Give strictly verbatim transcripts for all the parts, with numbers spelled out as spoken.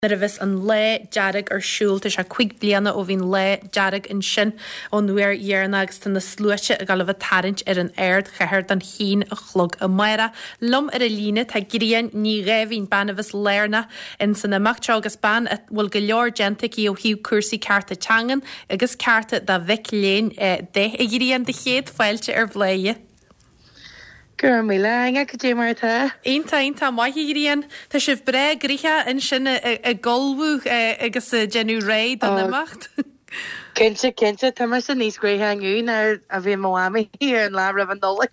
Nervis an le jarrig ar siúlt is a quick bliana ó bhín le jarrig in sin ó nuair dhearnagus tan na slúite a gal bh tarint ar an aird cheir an hín a chlog a maira. Lom ar a líne tá gríon ní réhín banahs léirna in san amachteágus ban a bhfuil go leor gentic í ó hiú cuasaí carta teangan agus carta dá bhic léin de i gríon de chéad fáilte ar bléie. Gur mí le anga go dé mar tá. Einta einta maithí gríon tá sibh bre gríthe in sin a golbú agus a genú réid an amacht. Kense kense tá mar san níos gréthe anún ar a bhí móami ar an lá rah an dóla.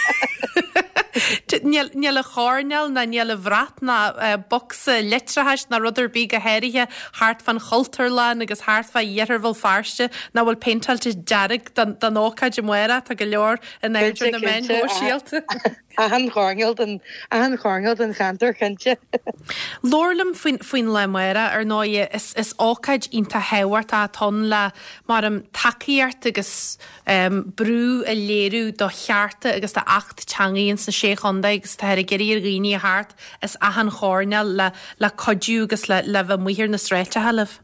Níl a chárneal na níl a bhrat na boxa litrathes na rudidir bí go héirithe hart fan Cholterlan agus hart fa dhéarhil farste na bhfuil péntalte dearrig dan ócaid muire tá go leor in éidir na men ó síalta. A han chárnealt an a han chárnealt an chantar chunte. Lorlam faoin le muire ar náide is is ócaid ínta hehart a ton le mar am takeíart agus brú a léirú do chearta agus tá acht teangaíonn sa sé chunda agus tá ar a geirí rií a hart is a han chárneal le le codú agus le le bheith muíhir na stréite helah.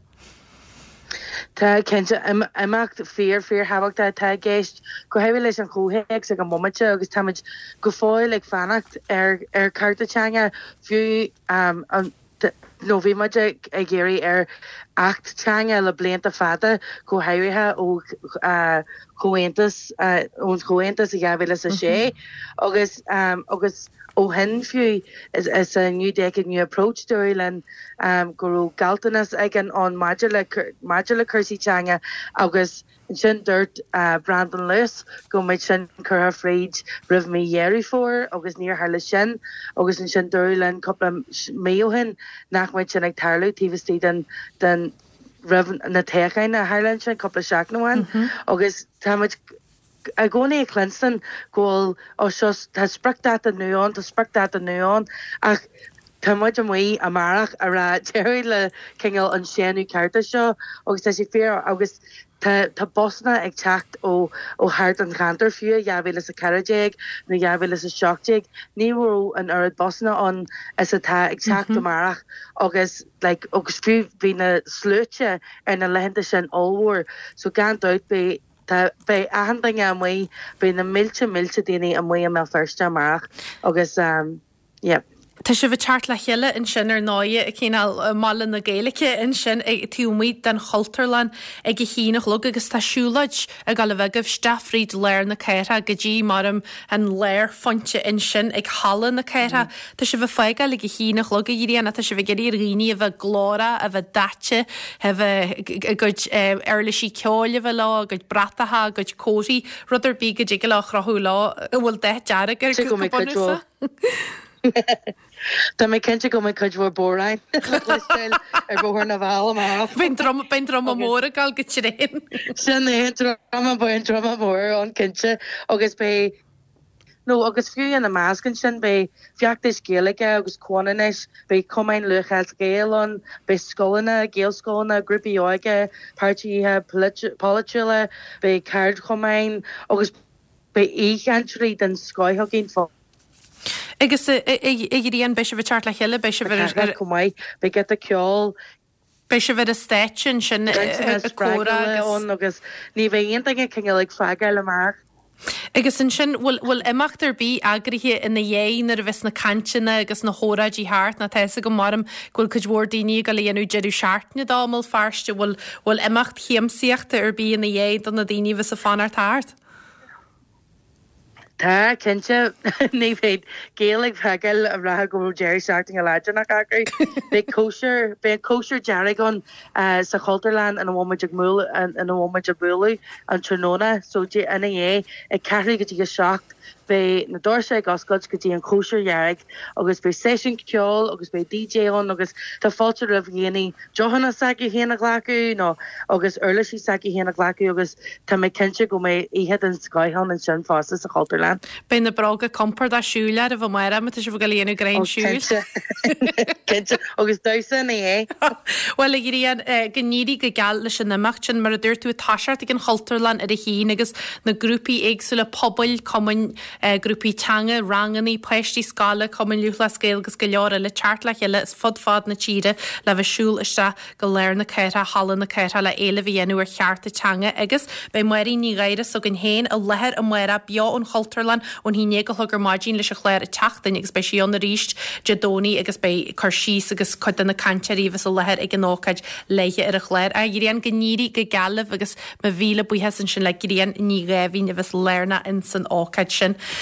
Tá kense amach fear fear habach tá tá géist go hefh leis an chohéag ag an momente agus táid go fáil ag fannacht ar ar cartatanga fiú um an no bhí muid ag géirí ar achttanga le blianta fada go hairithe ó choantas ón choantas a gabhile a sé agus um agus ó hen fiú is is a new decade new approach to and um guru galtanas ag an on modular modular cursitanga agus sin dirt uh Brandon Lewis go mit sin cur afraid riv me yeri for agus near her sin agus in sin durlan couple meo hin nach mit sin ag tarlu tivesti den den riv na techain na Highland sin couple shack no one agus tamid a goni a Clinston goal o sos ta spruck dat a nuon ta spruck dat a nuon ach Táid am mí amarach a ra Jerry le Kingel an séanú carta seo agus tá sé fear agus tá bosna ag techt ó ó hart an cantar fiú jaabhile a carajéig na jaabhile a shockjéig níhú an arad bosna an is a tá ag techt amarach agus like agus fiú hí na slúte ar na lehananta sin allhór so gan doit be Tá bei ahanding am mí be na milte milte déine am mí am me first amarach agus um yep. Tá si bh teart le chiile in sin ar náide a cíál mala na géalacha in sin ag túmid den Cholterlan ag go híach lu agus tásúlaid a gal bhegah stafríd léir na ceire go dtí marm an léir fonte in sin ag hallan na ceire. Tá si bh feige le go híach lu a dhéana tá si bh geirí rií a bheith glóra a bheith date goid airlaí ceáile bheith lá goid bratatha goid cóí rudidir bí go ddíige le chrathú lá a bhfuil de dearag ar go Tá mé kense go mé chuid bhór bórain ar bhór na bhla má. Ben drom ben drom a mór a gal go réin. Sin é drama bu an drama mór an kinse agus bé no agus fiú an na máscan sin bé fiachtas géalaige agus cuanis bé cumain luchas géalon bé scolanna géalscolanna grúpi óige partíthe politúile bé card cumain agus bé íchantrí den scoitheginn fá. Agus iríon be se bh teart le chiile be se bh cumáid be get a ceol be se bh a stéin sin ón agus ní bhéon ige cin le fágail le mar. Agus in sin bhfuil imachtar bí agrithe ina dhéin ar a bheits na cantina agus na hóradí háart na teise go marm ghfuil chuid mhór daoine go léonú jeú seaartne dámal farste bhfuil bhfuil imacht chiamsíochta ar bí ina dhéad an na daoine bheits a fanar táart. Tá kense ní féid géalaigh hagel a ra go Jerry starting a lena agri be kosher be kosher jargon uh, sa Cholterland an a woman mú an a woman bulu an Trinona so je in é ag carry go go shocked be na dorse goscoch go an kosher jarrig agus be session ceol agus be D J on agus tá falter of géni Johanna saki héna glaku no agus early saki héna glaku agus tá me kense go me ihead an skyhan an sin fast sa Cholterland. Ben na braga compar a siúle a bh mar me se bh go léanú grein siúil. agus dosan é. Well iríon gníí go gal leis sin naach sin mar a dúir tú taiart ag an Cholterland ar a hí agus na grúpi éagsú le poblbal cuman grúpi teanga ranganí pleistí scala cumin luúla scéil gus go leor le chartla heile is fod fád na tíre le bheitsúil iste go léir na ceire hallan na ceire le éile bhíhéanú ar cheartta teanga agus be muirí ní gaiire so gin héin a lethir a muire beo an Cholterland ón hí go thugur mágin leis a chléir a teachtain agus bei síon na ríist jedóní agus bei chuirsís agus chudan na canteíhs a lethir ag an nócaid leiche ar a chléir a gíon gníí go galah agus ma bhíle buhe san sin le gíon ní rahín a bheits léirna in san ácaid sin.